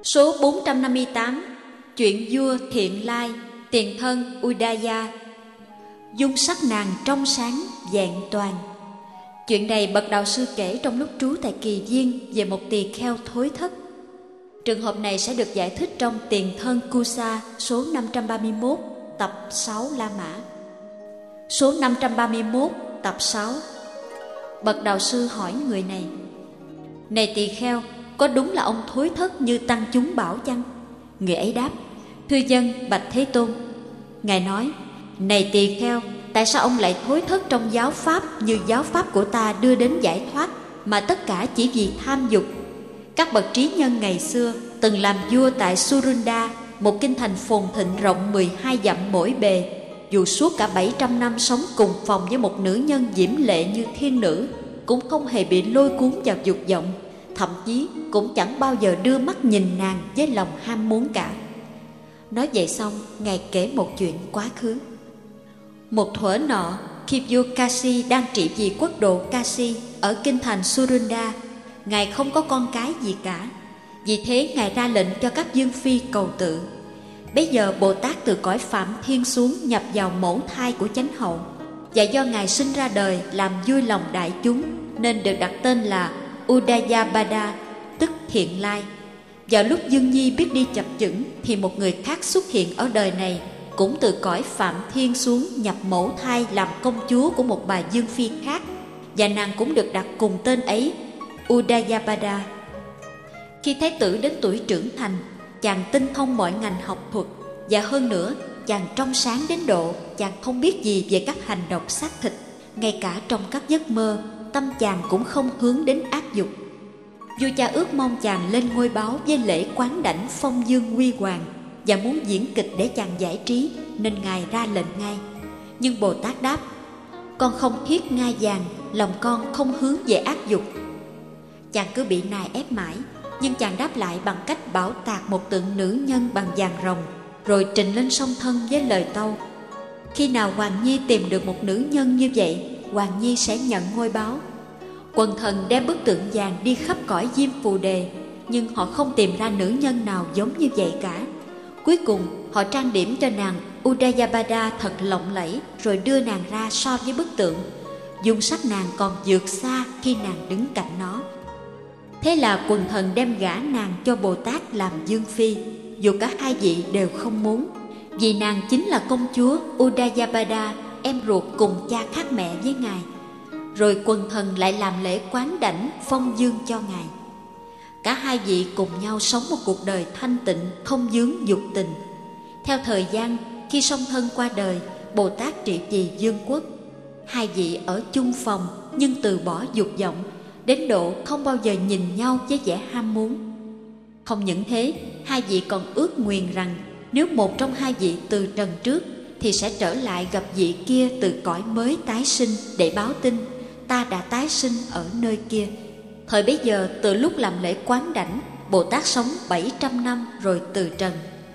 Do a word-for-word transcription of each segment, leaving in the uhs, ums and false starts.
Số bốn trăm năm mươi tám. Chuyện vua Thiện Lai, tiền thân Udaya. Dung sắc nàng trong sáng, vẹn toàn. Chuyện này bậc đạo sư kể trong lúc trú tại Kỳ Viên về một tỳ kheo thối thất. Trường hợp này sẽ được giải thích trong Tiền thân Kusa số năm trăm ba mươi mốt, tập sáu La Mã. Số năm trăm ba mươi mốt, tập sáu. Bậc đạo sư hỏi người này: Này tỳ kheo, có đúng là ông thối thất như tăng chúng bảo chăng? Người ấy đáp: Thưa dân, bạch Thế Tôn. Ngài nói: Này tỳ kheo, tại sao ông lại thối thất trong giáo pháp như giáo pháp của ta đưa đến giải thoát, mà tất cả chỉ vì tham dục? Các bậc trí nhân ngày xưa từng làm vua tại Surunda, một kinh thành phồn thịnh rộng mười hai dặm mỗi bề. Dù suốt cả bảy trăm năm sống cùng phòng với một nữ nhân diễm lệ như thiên nữ, cũng không hề bị lôi cuốn vào dục vọng, thậm chí cũng chẳng bao giờ đưa mắt nhìn nàng với lòng ham muốn cả. Nói vậy xong, Ngài kể một chuyện quá khứ. Một thuở nọ, khi vua Kasi đang trị vì quốc độ Kasi ở kinh thành Surunda, Ngài không có con cái gì cả. Vì thế Ngài ra lệnh cho các dương phi cầu tự. Bây giờ Bồ Tát từ cõi Phạm Thiên xuống nhập vào mẫu thai của chánh hậu, và do Ngài sinh ra đời làm vui lòng đại chúng, nên được đặt tên là Udayabada, tức Thiện Lai. Vào lúc Dương Nhi biết đi chập chững, thì một người khác xuất hiện ở đời này, cũng từ cõi Phạm Thiên xuống nhập mẫu thai làm công chúa của một bà dương phi khác, và nàng cũng được đặt cùng tên ấy, Udayabada. Khi thái tử đến tuổi trưởng thành, chàng tinh thông mọi ngành học thuật, và hơn nữa chàng trong sáng đến độ chàng không biết gì về các hành động xác thịt. Ngay cả trong các giấc mơ, tâm chàng cũng không hướng đến ác dục. Vua cha ước mong chàng lên ngôi báu với lễ quán đảnh phong dương huy hoàng, và muốn diễn kịch để chàng giải trí, nên Ngài ra lệnh ngay. Nhưng Bồ Tát đáp: Con không thiết ngai vàng, lòng con không hướng về ác dục. Chàng cứ bị nài ép mãi, nhưng chàng đáp lại bằng cách bảo tạc một tượng nữ nhân bằng vàng rồng, rồi trình lên song thân với lời tâu: Khi nào Hoàng Nhi tìm được một nữ nhân như vậy, Hoàng Nhi sẽ nhận ngôi báu. Quần thần đem bức tượng vàng đi khắp cõi Diêm Phù Đề, nhưng họ không tìm ra nữ nhân nào giống như vậy cả. Cuối cùng họ trang điểm cho nàng Udayabada thật lộng lẫy, rồi đưa nàng ra so với bức tượng. Dung sắc nàng còn vượt xa khi nàng đứng cạnh nó. Thế là quần thần đem gả nàng cho Bồ Tát làm dương phi, dù cả hai vị đều không muốn, vì nàng chính là công chúa Udayabada, em ruột cùng cha khác mẹ với Ngài. Rồi quần thần lại làm lễ quán đảnh phong dương cho Ngài. Cả hai vị cùng nhau sống một cuộc đời thanh tịnh, không vướng dục tình. Theo thời gian, khi song thân qua đời, Bồ Tát trị vì dương quốc. Hai vị ở chung phòng, nhưng từ bỏ dục vọng, đến độ không bao giờ nhìn nhau với vẻ ham muốn. Không những thế, hai vị còn ước nguyền rằng nếu một trong hai vị từ trần trước, thì sẽ trở lại gặp vị kia từ cõi mới tái sinh để báo tin: Ta đã tái sinh ở nơi kia. Thời bấy giờ, từ lúc làm lễ quán đảnh, Bồ Tát sống bảy trăm năm rồi từ trần.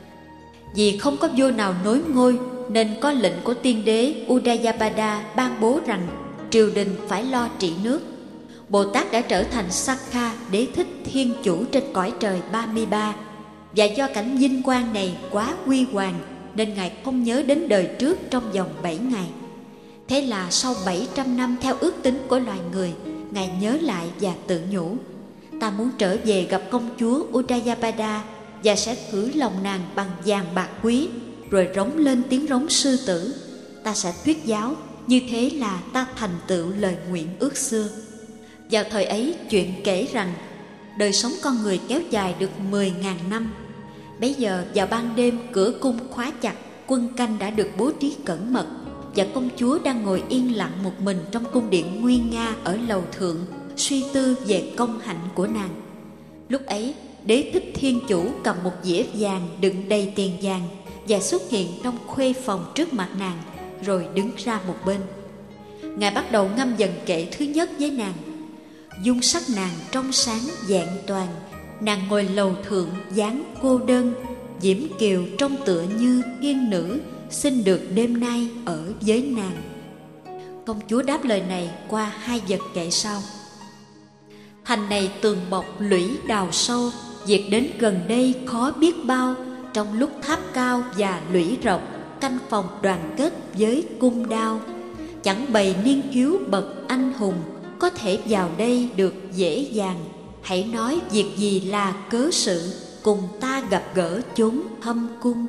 Vì không có vua nào nối ngôi, nên có lệnh của tiên đế Udayabada ban bố rằng triều đình phải lo trị nước. Bồ Tát đã trở thành Sakha, đế thích thiên chủ trên cõi trời ba mươi ba. Và do cảnh vinh quang này quá huy hoàng, nên Ngài không nhớ đến đời trước trong vòng bảy ngày. Thế là sau bảy trăm năm theo ước tính của loài người, Ngài nhớ lại và tự nhủ: Ta muốn trở về gặp công chúa Udayabada, và sẽ thử lòng nàng bằng vàng bạc quý, rồi rống lên tiếng rống sư tử. Ta sẽ thuyết giáo, như thế là ta thành tựu lời nguyện ước xưa. Vào thời ấy, chuyện kể rằng đời sống con người kéo dài được mười ngàn năm. Bấy giờ vào ban đêm, cửa cung khóa chặt, quân canh đã được bố trí cẩn mật, và công chúa đang ngồi yên lặng một mình trong cung điện nguy nga ở lầu thượng, suy tư về công hạnh của nàng. Lúc ấy, đế thích thiên chủ cầm một dĩa vàng đựng đầy tiền vàng và xuất hiện trong khuê phòng trước mặt nàng, rồi đứng ra một bên. Ngài bắt đầu ngâm dần kệ thứ nhất với nàng. Dung sắc nàng trong sáng vẹn toàn, nàng ngồi lầu thượng dáng cô đơn, diễm kiều trông tựa như thiên nữ, xin được đêm nay ở với nàng. Công chúa đáp lời này qua hai vật kệ sau. Thành này tường bọc lũy đào sâu, việc đến gần đây khó biết bao. Trong lúc tháp cao và lũy rộng, canh phòng đoàn kết với cung đao, chẳng bày niên hiếu bậc anh hùng có thể vào đây được dễ dàng. Hãy nói việc gì là cớ sự, cùng ta gặp gỡ chốn thâm cung.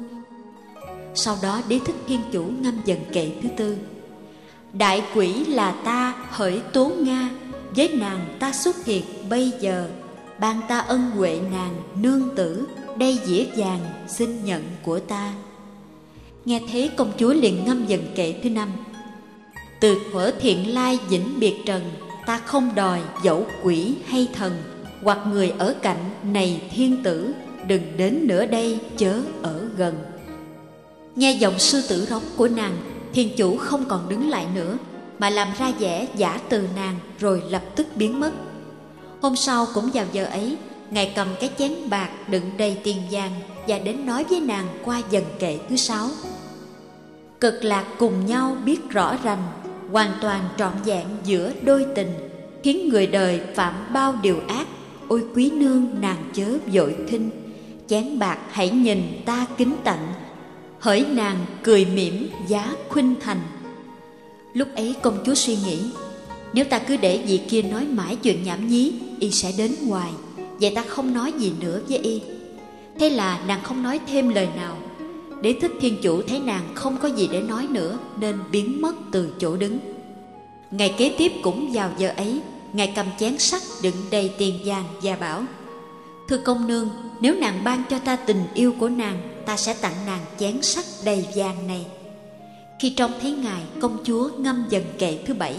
Sau đó Đế Thích Thiên Chủ ngâm dần kệ thứ tư. Đại quỷ là ta hỡi Tố Nga, với nàng ta xuất hiện bây giờ. Ban ta ân huệ nàng nương tử, đây dĩa vàng xin nhận của ta. Nghe thế công chúa liền ngâm dần kệ thứ năm. Từ thuở thiện lai vĩnh biệt trần, ta không đòi dẫu quỷ hay thần, hoặc người ở cạnh này thiên tử, đừng đến nữa đây chớ ở gần. Nghe giọng sư tử rống của nàng, thiên chủ không còn đứng lại nữa, mà làm ra vẻ giả từ nàng rồi lập tức biến mất. Hôm sau cũng vào giờ ấy, ngài cầm cái chén bạc đựng đầy tiền vàng và đến nói với nàng qua dần kệ thứ sáu. Cực lạc cùng nhau biết rõ rành, hoàn toàn trọn vẹn giữa đôi tình, khiến người đời phạm bao điều ác. Ôi quý nương nàng chớ vội khinh, chén bạc hãy nhìn ta kính tạnh, hỡi nàng cười mỉm giá khuynh thành. Lúc ấy công chúa suy nghĩ, nếu ta cứ để vị kia nói mãi chuyện nhảm nhí, y sẽ đến hoài, vậy ta không nói gì nữa với y. Thế là nàng không nói thêm lời nào. Đế Thích Thiên Chủ thấy nàng không có gì để nói nữa nên biến mất từ chỗ đứng. Ngày kế tiếp cũng vào giờ ấy, ngài cầm chén sắt đựng đầy tiền vàng và bảo: Thưa công nương, nếu nàng ban cho ta tình yêu của nàng, ta sẽ tặng nàng chén sắt đầy vàng này. Khi trông thấy ngài, công chúa ngâm dần kệ thứ bảy.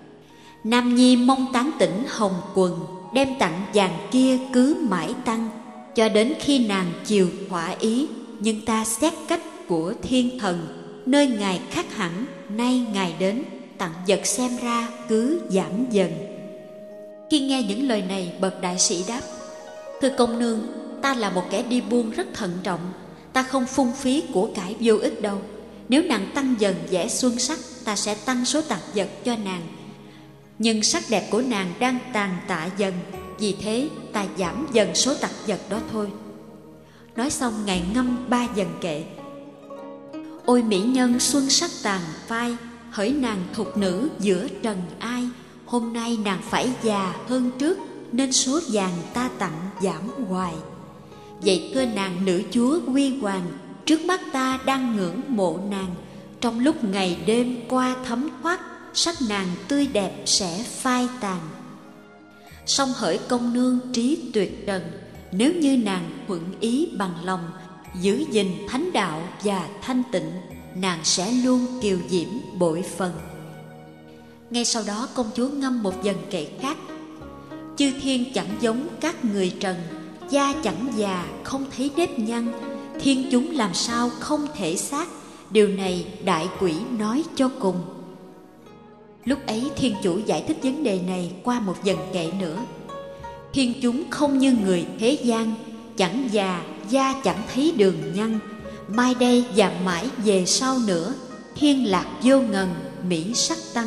Nam nhi mong tán tỉnh hồng quần, đem tặng vàng kia cứ mãi tăng, cho đến khi nàng chiều thỏa ý. Nhưng ta xét cách của thiên thần, nơi ngài khác hẳn, nay ngài đến, tặng vật xem ra cứ giảm dần. Khi nghe những lời này, bậc đại sĩ đáp: Thưa công nương, ta là một kẻ đi buôn rất thận trọng, ta không phung phí của cải vô ích đâu. Nếu nàng tăng dần vẻ xuân sắc, ta sẽ tăng số tạp vật cho nàng. Nhưng sắc đẹp của nàng đang tàn tạ dần, vì thế ta giảm dần số tạp vật đó thôi. Nói xong ngài ngâm ba dần kệ. Ôi mỹ nhân xuân sắc tàn phai, hỡi nàng thục nữ giữa trần ai. Hôm nay nàng phải già hơn trước, nên số vàng ta tặng giảm hoài. Vậy thưa nàng nữ chúa huy hoàng, trước mắt ta đang ngưỡng mộ nàng. Trong lúc ngày đêm qua thấm thoát, sắc nàng tươi đẹp sẽ phai tàn. Song hỡi công nương trí tuyệt trần, nếu như nàng thuận ý bằng lòng, giữ gìn thánh đạo và thanh tịnh, nàng sẽ luôn kiều diễm bội phần. Ngay sau đó công chúa ngâm một dần kệ khác. Chư thiên chẳng giống các người trần, da chẳng già không thấy nếp nhăn, thiên chúng làm sao không thể xác, điều này đại quỷ nói cho cùng. Lúc ấy thiên chủ giải thích vấn đề này qua một dần kệ nữa. Thiên chúng không như người thế gian, chẳng già, da chẳng thấy đường nhăn, mai đây và mãi về sau nữa, thiên lạc vô ngần, mỹ sắc tăng.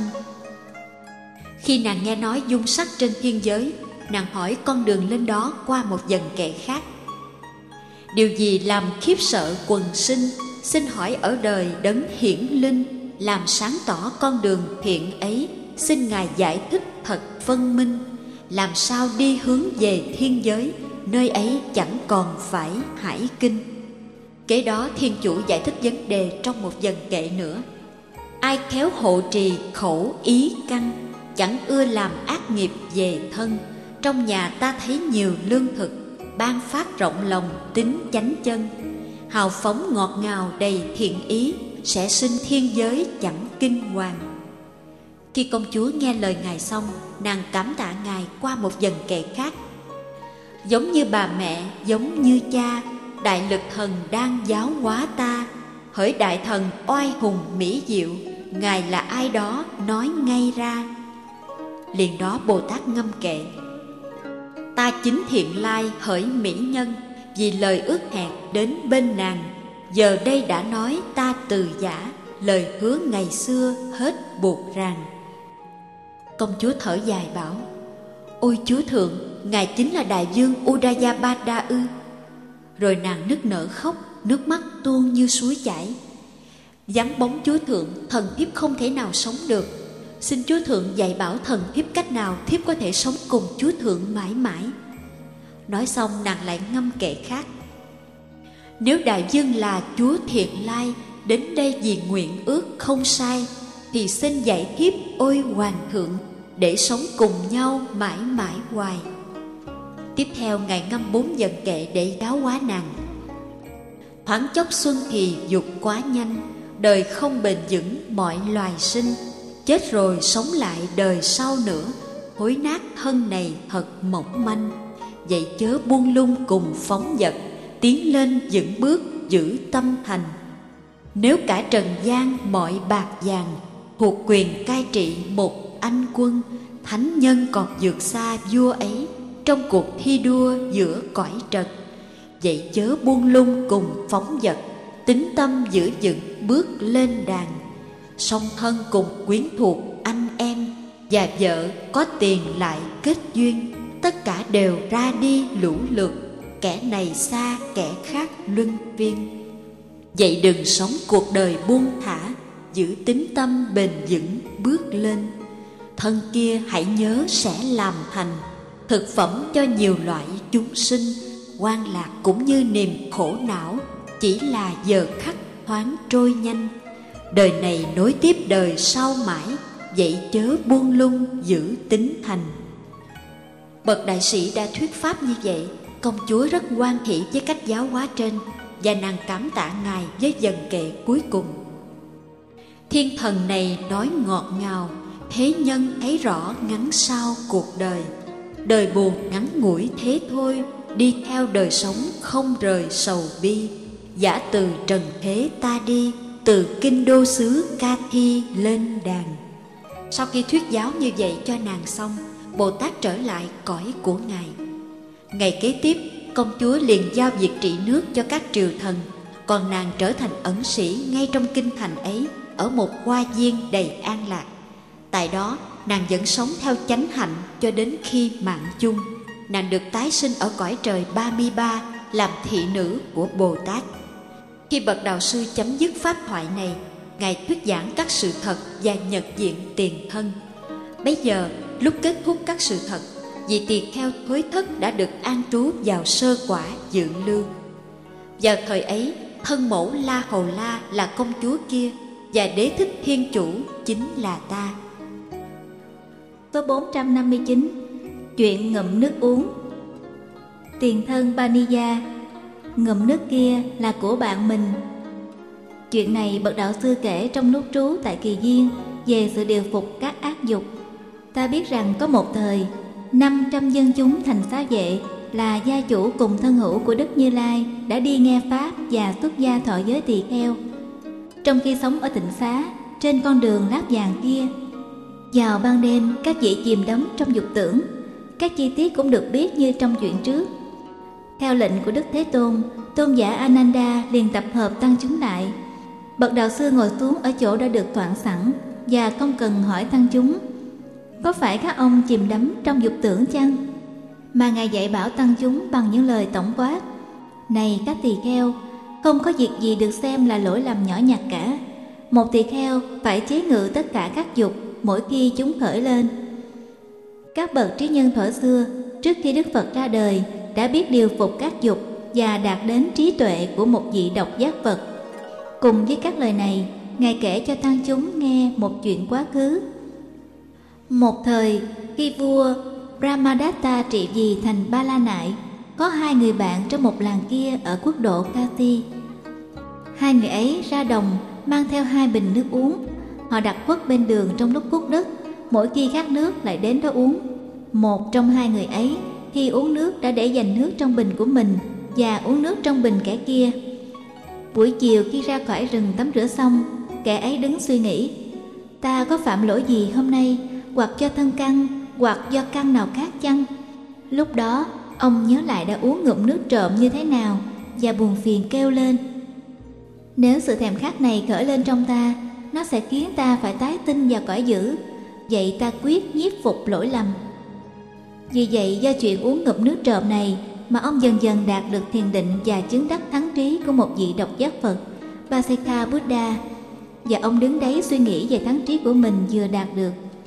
Khi nàng nghe nói dung sắc trên thiên giới, nàng hỏi con đường lên đó qua một dần kệ khác. Điều gì làm khiếp sợ quần sinh, xin hỏi ở đời đấng hiển linh, làm sáng tỏ con đường thiện ấy, xin ngài giải thích thật phân minh. Làm sao đi hướng về thiên giới, nơi ấy chẳng còn phải hải kinh. Kế đó thiên chủ giải thích vấn đề trong một dần kệ nữa. Ai khéo hộ trì khẩu ý căn, chẳng ưa làm ác nghiệp về thân. Trong nhà ta thấy nhiều lương thực, ban phát rộng lòng tính chánh chân. Hào phóng ngọt ngào đầy thiện ý, sẽ sinh thiên giới chẳng kinh hoàng. Khi công chúa nghe lời ngài xong, nàng cảm tạ ngài qua một dần kệ khác. Giống như bà mẹ, giống như cha, đại lực thần đang giáo hóa ta. Hỡi đại thần oai hùng mỹ diệu, ngài là ai đó nói ngay ra. Liền đó Bồ Tát ngâm kệ. Ta chính thiện lai hỡi mỹ nhân, vì lời ước hẹn đến bên nàng, giờ đây đã nói ta từ giả, lời hứa ngày xưa hết buộc ràng. Công chúa thở dài bảo: Ôi chúa thượng, ngài chính là đại vương Udayabada ư? Rồi nàng nức nở khóc, nước mắt tuôn như suối chảy. Vắng bóng chúa thượng, thần thiếp không thể nào sống được. Xin chúa thượng dạy bảo thần thiếp cách nào thiếp có thể sống cùng chúa thượng mãi mãi. Nói xong nàng lại ngâm kệ khác. Nếu đại vương là chúa Thiện Lai đến đây vì nguyện ước không sai, thì xin dạy thiếp ôi hoàng thượng, để sống cùng nhau mãi mãi hoài. Tiếp theo ngài ngâm bốn dần kệ để giáo hóa nàng. Thoáng chốc xuân thì dục quá nhanh, đời không bền vững mọi loài sinh. Chết rồi sống lại đời sau nữa, hối nát thân này thật mỏng manh. Vậy chớ buông lung cùng phóng dật, tiến lên vững bước giữ tâm thành. Nếu cả trần gian mọi bạc vàng, thuộc quyền cai trị một anh quân, thánh nhân còn vượt xa vua ấy trong cuộc thi đua giữa cõi trần. Vậy chớ buông lung cùng phóng dật, tín tâm giữ vững bước lên đàn. Song thân cùng quyến thuộc anh em, và vợ có tiền lại kết duyên, tất cả đều ra đi lũ lượt, kẻ này xa kẻ khác luân phiên. Vậy đừng sống cuộc đời buông thả, giữ tín tâm bền vững bước lên. Thân kia hãy nhớ sẽ làm thành thực phẩm cho nhiều loại chúng sinh. Quan lạc cũng như niềm khổ não, chỉ là giờ khắc thoáng trôi nhanh. Đời này nối tiếp đời sau mãi, vậy chớ buông lung giữ tín thành. Bậc đại sĩ đã thuyết pháp như vậy, công chúa rất hoan hỷ với cách giáo hóa trên, và nàng cảm tạ ngài với dần kệ cuối cùng. Thiên thần này nói ngọt ngào, thế nhân thấy rõ ngắn sau cuộc đời. Đời buồn ngắn ngủi thế thôi, đi theo đời sống không rời sầu bi. Giả từ trần thế ta đi, từ kinh đô xứ Ca Thi lên đàn. Sau khi thuyết giáo như vậy cho nàng xong, Bồ Tát trở lại cõi của ngài. Ngày kế tiếp, công chúa liền giao việc trị nước cho các triều thần, còn nàng trở thành ẩn sĩ ngay trong kinh thành ấy, ở một hoa viên đầy an lạc. Tại đó, nàng vẫn sống theo chánh hạnh cho đến khi mạng chung. Nàng được tái sinh ở cõi trời ba mươi ba, làm thị nữ của Bồ Tát. Khi bậc đạo sư chấm dứt pháp thoại này, ngài thuyết giảng các sự thật và nhật diện tiền thân. Bấy giờ, lúc kết thúc các sự thật, vị tỳ kheo Thối Thất đã được an trú vào sơ quả dự lưu. Vào thời ấy, thân mẫu La Hầu La là công chúa kia, và đế thích thiên chủ chính là ta. Số bốn trăm năm mươi chín. Chuyện ngụm nước uống. Tiền thân Baniya, ngụm nước kia là của bạn mình. Chuyện này bậc đạo sư kể trong lúc trú tại Kỳ Viên về sự điều phục các ác dục. Ta biết rằng có một thời, năm trăm dân chúng thành xá vệ là gia chủ cùng thân hữu của Đức Như Lai đã đi nghe pháp và xuất gia thọ giới tỳ kheo. Trong khi sống ở tịnh xá trên con đường lát vàng kia, vào ban đêm các vị chìm đắm trong dục tưởng. Các chi tiết cũng được biết như trong chuyện trước. Theo lệnh của Đức Thế Tôn, tôn giả Ananda liền tập hợp tăng chúng lại. Bậc đạo sư ngồi xuống ở chỗ đã được soạn sẵn và không cần hỏi tăng chúng: có phải các ông chìm đắm trong dục tưởng chăng? Mà ngài dạy bảo tăng chúng bằng những lời tổng quát: này các tỳ kheo, không có việc gì được xem là lỗi lầm nhỏ nhặt cả. Một tỳ kheo phải chế ngự tất cả các dục mỗi khi chúng khởi lên. Các bậc trí nhân thuở xưa, trước khi Đức Phật ra đời, đã biết điều phục các dục và đạt đến trí tuệ của một vị độc giác Phật. Cùng với các lời này, ngài kể cho tăng chúng nghe một chuyện quá khứ. Một thời, khi vua Brahmadatta trị vì thành Ba La Nại, có hai người bạn trong một làng kia ở quốc độ Kasi. Hai người ấy ra đồng mang theo hai bình nước uống. Họ đặt khuất bên đường trong lúc cuốc đất, mỗi khi khát nước lại đến đó uống. Một trong hai người ấy khi uống nước đã để dành nước trong bình của mình và uống nước trong bình kẻ kia. Buổi chiều khi ra khỏi rừng tắm rửa xong, kẻ ấy đứng suy nghĩ: ta có phạm lỗi gì hôm nay, hoặc do thân căn, hoặc do căn nào khác chăng? Lúc đó ông nhớ lại đã uống ngụm nước trộm như thế nào và buồn phiền kêu lên: nếu sự thèm khát này khởi lên trong ta, nó sẽ khiến ta phải tái sinh vào cõi dữ. Vậy ta quyết nhiếp phục lỗi lầm. Vì vậy do chuyện uống ngụm nước trộm này mà ông dần dần đạt được thiền định và chứng đắc thắng trí của một vị độc giác Phật Vasekha Buddha. Và ông đứng đấy suy nghĩ về thắng trí của mình vừa đạt được.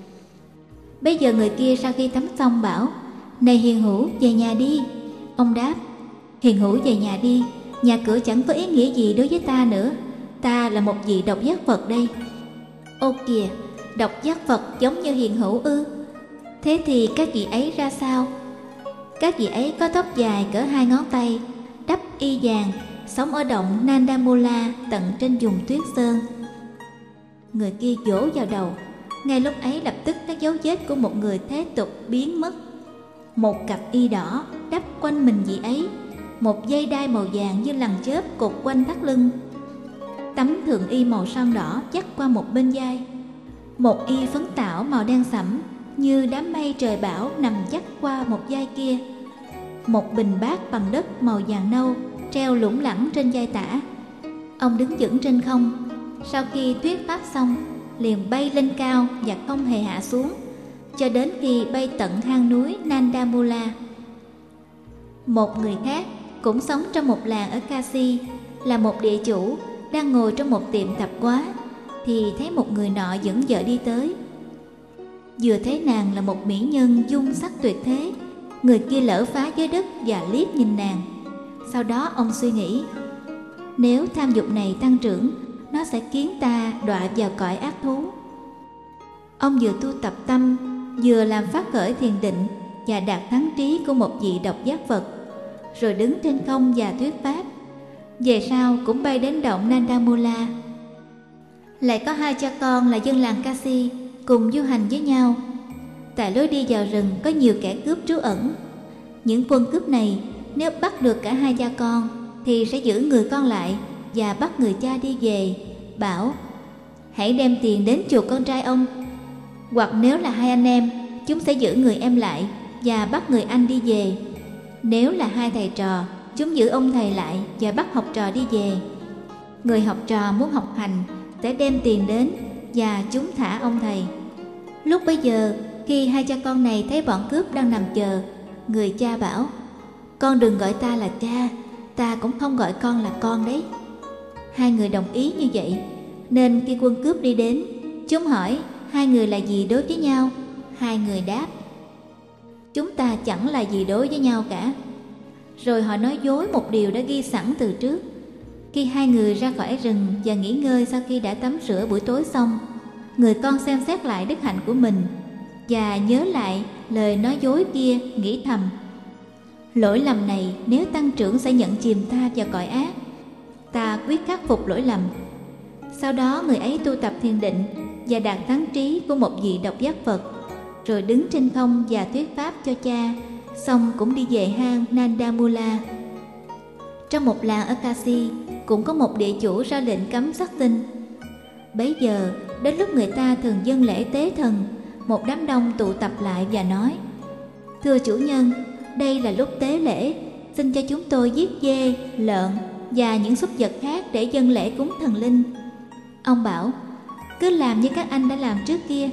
Bây giờ người kia sau khi tắm xong bảo: "Này hiền hữu, về nhà đi." Ông đáp: "Hiền hữu về nhà đi, nhà cửa chẳng có ý nghĩa gì đối với ta nữa. Ta là một vị độc giác Phật đây." "Ô kìa, độc giác Phật giống như hiền hữu ư? Thế thì các vị ấy ra sao?" "Các vị ấy có tóc dài cỡ hai ngón tay, đắp y vàng, sống ở động Nandamula tận trên vùng tuyết sơn." Người kia vỗ vào đầu. Ngay lúc ấy lập tức các dấu vết của một người thế tục biến mất. Một cặp y đỏ đắp quanh mình vị ấy, một dây đai màu vàng như lằn chớp cột quanh thắt lưng. Tấm thường y màu son đỏ dắt qua một bên vai. Một y phấn tảo màu đen sẫm như đám mây trời bão nằm dắt qua một vai kia. Một bình bát bằng đất màu vàng nâu treo lủng lẳng trên vai tả. Ông đứng vững trên không. Sau khi thuyết pháp xong, liền bay lên cao và không hề hạ xuống, cho đến khi bay tận hang núi Nandamula. Một người khác cũng sống trong một làng ở Kashi, là một địa chủ, đang ngồi trong một tiệm tạp hóa, thì thấy một người nọ dẫn vợ đi tới. Vừa thấy nàng là một mỹ nhân dung sắc tuyệt thế, người kia lỡ phá giới đất và liếc nhìn nàng. Sau đó ông suy nghĩ, nếu tham dục này tăng trưởng, nó sẽ khiến ta đọa vào cõi ác thú. Ông vừa tu tập tâm, vừa làm phát khởi thiền định và đạt thắng trí của một vị độc giác Phật, rồi đứng trên không và thuyết pháp. Về sau cũng bay đến động Nandamula. Lại có hai cha con là dân làng Kashi cùng du hành với nhau. Tại lối đi vào rừng có nhiều kẻ cướp trú ẩn. Những quân cướp này nếu bắt được cả hai cha con thì sẽ giữ người con lại và bắt người cha đi về, bảo: hãy đem tiền đến chuộc con trai ông. Hoặc nếu là hai anh em, chúng sẽ giữ người em lại và bắt người anh đi về. Nếu là hai thầy trò, chúng giữ ông thầy lại và bắt học trò đi về. Người học trò muốn học hành sẽ đem tiền đến và chúng thả ông thầy. Lúc bấy giờ, khi hai cha con này thấy bọn cướp đang nằm chờ, người cha bảo: con đừng gọi ta là cha, ta cũng không gọi con là con đấy. Hai người đồng ý như vậy, nên khi quân cướp đi đến, chúng hỏi hai người là gì đối với nhau. Hai người đáp: chúng ta chẳng là gì đối với nhau cả. Rồi họ nói dối một điều đã ghi sẵn từ trước. Khi hai người ra khỏi rừng và nghỉ ngơi sau khi đã tắm rửa buổi tối xong, người con xem xét lại đức hạnh của mình và nhớ lại lời nói dối kia, nghĩ thầm: lỗi lầm này nếu tăng trưởng sẽ nhận chìm ta vào cõi ác. Ta quyết khắc phục lỗi lầm. Sau đó người ấy tu tập thiền định và đạt thắng trí của một vị độc giác Phật, rồi đứng trên không và thuyết pháp cho cha, xong cũng đi về hang Nandamula. Trong một làng ở Kashi cũng có một địa chủ ra lệnh cấm sát sinh. Bấy giờ đến lúc người ta thường dâng lễ tế thần, một đám đông tụ tập lại và nói: thưa chủ nhân, đây là lúc tế lễ, xin cho chúng tôi giết dê, lợn và những súc vật khác để dâng lễ cúng thần linh. Ông bảo: cứ làm như các anh đã làm trước kia.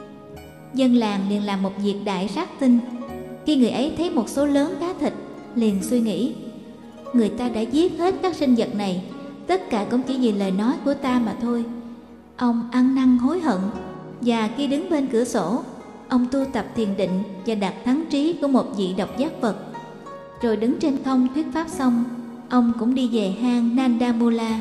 Dân làng liền làm một việc đại sát sinh. Khi người ấy thấy một số lớn cá thịt, liền suy nghĩ: người ta đã giết hết các sinh vật này, tất cả cũng chỉ vì lời nói của ta mà thôi. Ông ăn năn hối hận, và khi đứng bên cửa sổ, ông tu tập thiền định và đạt thắng trí của một vị độc giác Phật. Rồi đứng trên không thuyết pháp xong, ông cũng đi về hang Nandamula.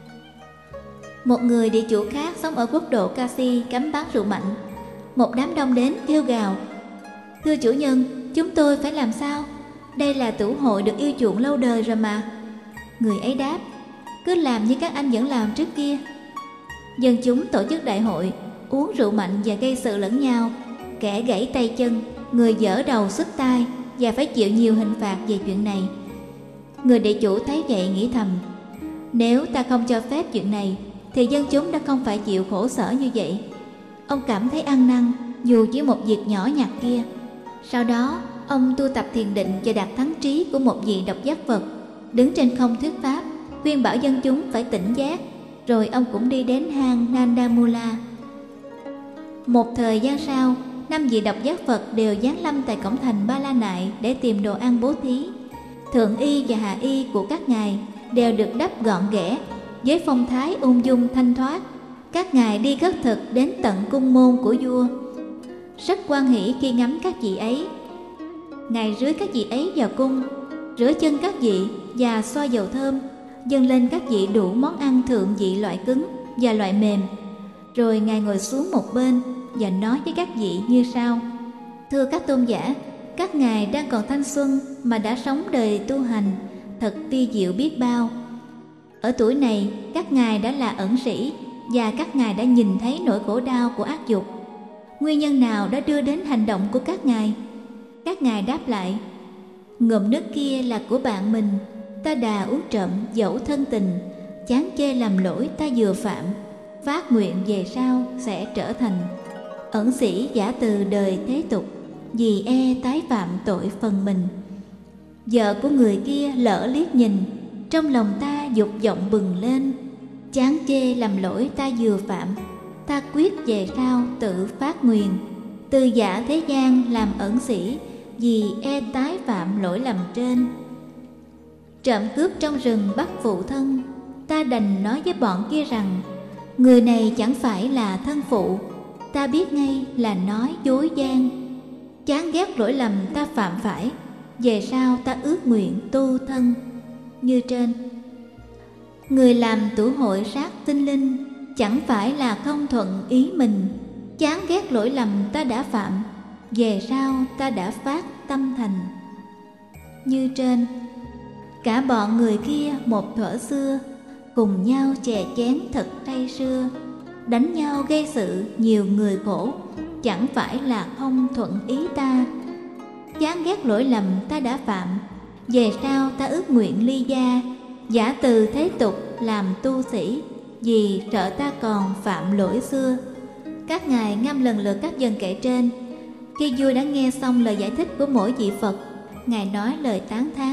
Một người địa chủ khác sống ở quốc độ Kashi cấm bán rượu mạnh. Một đám đông đến kêu gào: thưa chủ nhân, chúng tôi phải làm sao? Đây là tửu hội được yêu chuộng lâu đời rồi mà. Người ấy đáp: cứ làm như các anh vẫn làm trước kia. Dân chúng tổ chức đại hội, uống rượu mạnh và gây sự lẫn nhau. Kẻ gãy tay chân, người dở đầu xích tai và phải chịu nhiều hình phạt về chuyện này. Người địa chủ thấy vậy nghĩ thầm: nếu ta không cho phép chuyện này thì dân chúng đã không phải chịu khổ sở như vậy. Ông cảm thấy ăn năn dù chỉ một việc nhỏ nhặt kia. Sau đó ông tu tập thiền định và đạt thắng trí của một vị độc giác Phật, đứng trên không thuyết pháp, khuyên bảo dân chúng phải tỉnh giác. Rồi ông cũng đi đến hang Nandamula. Một thời gian sau, năm vị độc giác Phật đều giáng lâm tại cổng thành Ba La Nại để tìm đồ ăn bố thí. Thượng y và hạ y của các ngài đều được đắp gọn ghẽ, với phong thái ung dung thanh thoát. Các ngài đi khất thực đến tận cung môn của vua, rất hoan hỷ khi ngắm các vị ấy. Ngài rưới các vị ấy vào cung, rửa chân các vị và xoa dầu thơm, dâng lên các vị đủ món ăn thượng vị loại cứng và loại mềm. Rồi Ngài ngồi xuống một bên và nói với các vị như sau: Thưa các tôn giả, các ngài đang còn thanh xuân mà đã sống đời tu hành, thật vi diệu biết bao. Ở tuổi này, các ngài đã là ẩn sĩ và các ngài đã nhìn thấy nỗi khổ đau của ác dục. Nguyên nhân nào đã đưa đến hành động của các ngài? Các ngài đáp lại: Ngụm nước kia là của bạn mình, ta đà uống trộm dẫu thân tình, chán chê làm lỗi ta vừa phạm, phát nguyện về sau sẽ trở thành ẩn sĩ giả từ đời thế tục, vì e tái phạm tội phần mình. Vợ của người kia lỡ liếc nhìn, trong lòng ta dục vọng bừng lên, chán chê làm lỗi ta vừa phạm, ta quyết về sau tự phát nguyền, từ giả thế gian làm ẩn sĩ, vì e tái phạm lỗi lầm trên. Trộm cướp trong rừng bắt phụ thân, ta đành nói với bọn kia rằng người này chẳng phải là thân phụ, ta biết ngay là nói dối gian. Chán ghét lỗi lầm ta phạm phải, về sau ta ước nguyện tu thân. Như trên. Người làm tửu hội sát tinh linh, chẳng phải là không thuận ý mình, chán ghét lỗi lầm ta đã phạm, về sau ta đã phát tâm thành. Như trên. Cả bọn người kia một thuở xưa, cùng nhau chè chén thật say sưa, đánh nhau gây sự nhiều người khổ, chẳng phải là không thuận ý ta. Chán ghét lỗi lầm ta đã phạm, về sau ta ước nguyện ly gia, giả từ thế tục làm tu sĩ, vì sợ ta còn phạm lỗi xưa. Các ngài ngâm lần lượt các dần kể trên. Khi vua đã nghe xong lời giải thích của mỗi vị Phật, ngài nói lời tán thán: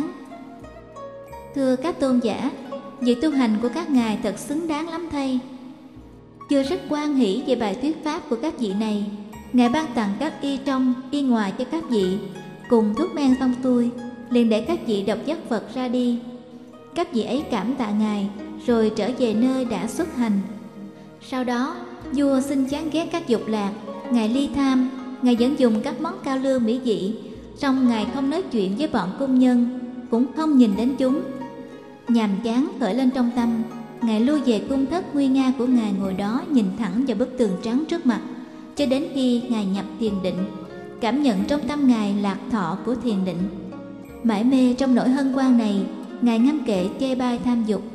Thưa các tôn giả, việc tu hành của các ngài thật xứng đáng lắm thay. Vua rất hoan hỷ về bài thuyết pháp của các vị này. Ngài ban tặng các y trong y ngoài cho các vị, cùng thuốc men xong xuôi, liền để các vị độc giác Phật ra đi. Các vị ấy cảm tạ ngài, rồi trở về nơi đã xuất hành. Sau đó, vua xin chán ghét các dục lạc, ngài ly tham. Ngài vẫn dùng các món cao lương mỹ vị, song ngài không nói chuyện với bọn cung nhân, cũng không nhìn đến chúng. Nhàm chán khởi lên trong tâm, ngài lui về cung thất nguy nga của ngài, ngồi đó nhìn thẳng vào bức tường trắng trước mặt, cho đến khi ngài nhập thiền định, cảm nhận trong tâm ngài lạc thọ của thiền định. Mải mê trong nỗi hân hoan này, ngài ngâm kệ chê bai tham dục: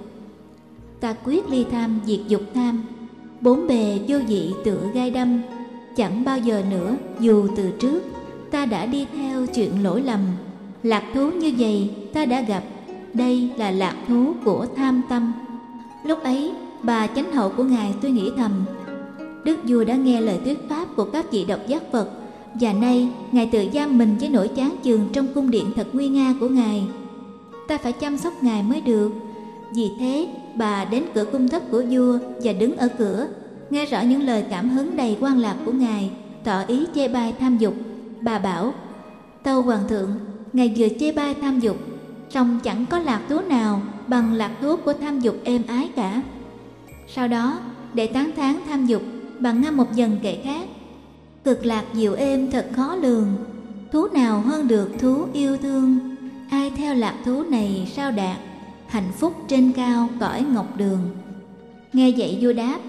Ta quyết ly tham diệt dục tham, bốn bề vô vị tựa gai đâm, chẳng bao giờ nữa dù từ trước ta đã đi theo chuyện lỗi lầm. Lạc thú như vậy ta đã gặp, đây là lạc thú của tham tâm. Lúc ấy bà chánh hậu của ngài suy nghĩ thầm: Đức vua đã nghe lời thuyết pháp của các vị độc giác Phật, và nay ngài tự giam mình với nỗi chán chường trong cung điện thật nguy nga của ngài. Ta phải chăm sóc ngài mới được. Vì thế bà đến cửa cung thất của vua và đứng ở cửa, nghe rõ những lời cảm hứng đầy quan lạc của ngài, tỏ ý chê bai tham dục. Bà bảo: Tâu hoàng thượng, ngài vừa chê bai tham dục, song chẳng có lạc thú nào bằng lạc thú của tham dục êm ái cả. Sau đó, để tán thán tham dục, bà ngâm một dần kệ khác: Cực lạc diệu êm thật khó lường, thú nào hơn được thú yêu thương. Ai theo lạc thú này sao đạt, hạnh phúc trên cao cõi ngọc đường. Nghe vậy vua đáp: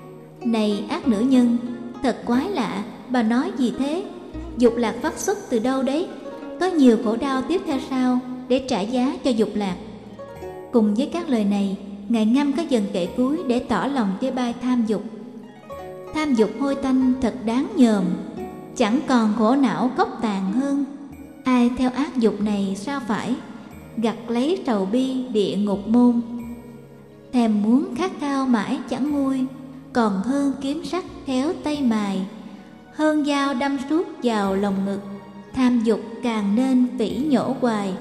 Này ác nữ nhân, thật quái lạ, bà nói gì thế? Dục lạc phát xuất từ đâu đấy? Có nhiều khổ đau tiếp theo sau để trả giá cho dục lạc. Cùng với các lời này, ngài ngâm các dần kệ cuối để tỏ lòng chê bai tham dục. Tham dục hôi tanh thật đáng nhờm, chẳng còn khổ não cốc tàn hơn. Ai theo ác dục này sao phải, gặt lấy sầu bi địa ngục môn. Thèm muốn khát khao mãi chẳng nguôi, còn hơn kiếm sắc khéo tay mài. Hơn dao đâm suốt vào lòng ngực, tham dục càng nên phỉ nhổ hoài.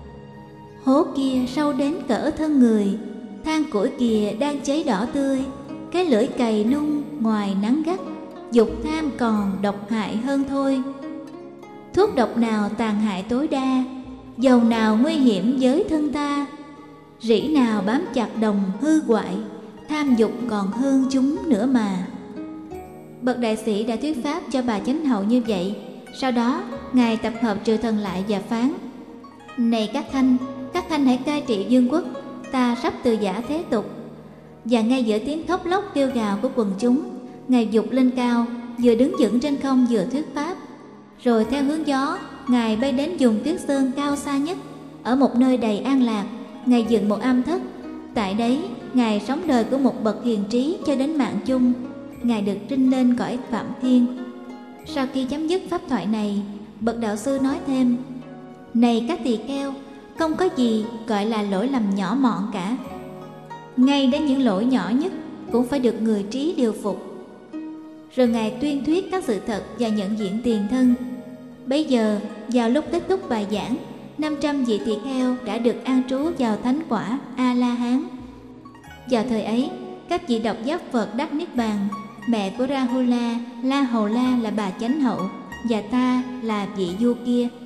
Hố kia sâu đến cỡ thân người, than củi kìa đang cháy đỏ tươi. Cái lưỡi cày nung ngoài nắng gắt, dục tham còn độc hại hơn thôi. Thuốc độc nào tàn hại tối đa, dầu nào nguy hiểm với thân ta. Rỉ nào bám chặt đồng hư hoại, tham dục còn hơn chúng nữa mà. Bậc đại sĩ đã thuyết pháp cho bà chánh hậu như vậy. Sau đó Ngài tập hợp trừ thần lại và phán: Này các khanh, các khanh hãy cai trị vương quốc, ta sắp từ giả thế tục. Và ngay giữa tiếng khóc lóc kêu gào của quần chúng, Ngài dục lên cao, vừa đứng vững trên không vừa thuyết pháp. Rồi theo hướng gió, Ngài bay đến vùng tuyết sơn cao xa nhất. Ở một nơi đầy an lạc, Ngài dựng một am thất. Tại đấy, Ngài sống đời của một bậc hiền trí cho đến mạng chung. Ngài được trinh lên cõi Phạm Thiên. Sau khi chấm dứt pháp thoại này, bậc đạo sư nói thêm: Này các tỳ kheo, không có gì gọi là lỗi lầm nhỏ mọn cả. Ngay đến những lỗi nhỏ nhất cũng phải được người trí điều phục. Rồi Ngài tuyên thuyết các sự thật và nhận diện tiền thân. Bấy giờ, vào lúc kết thúc bài giảng, năm trăm vị tỳ kheo đã được an trú vào thánh quả A-la-hán. Vào thời ấy, các vị độc giác Phật đắc niết bàn. Mẹ của Rahula, La Hầu La là bà chánh hậu, và ta là vị vua kia.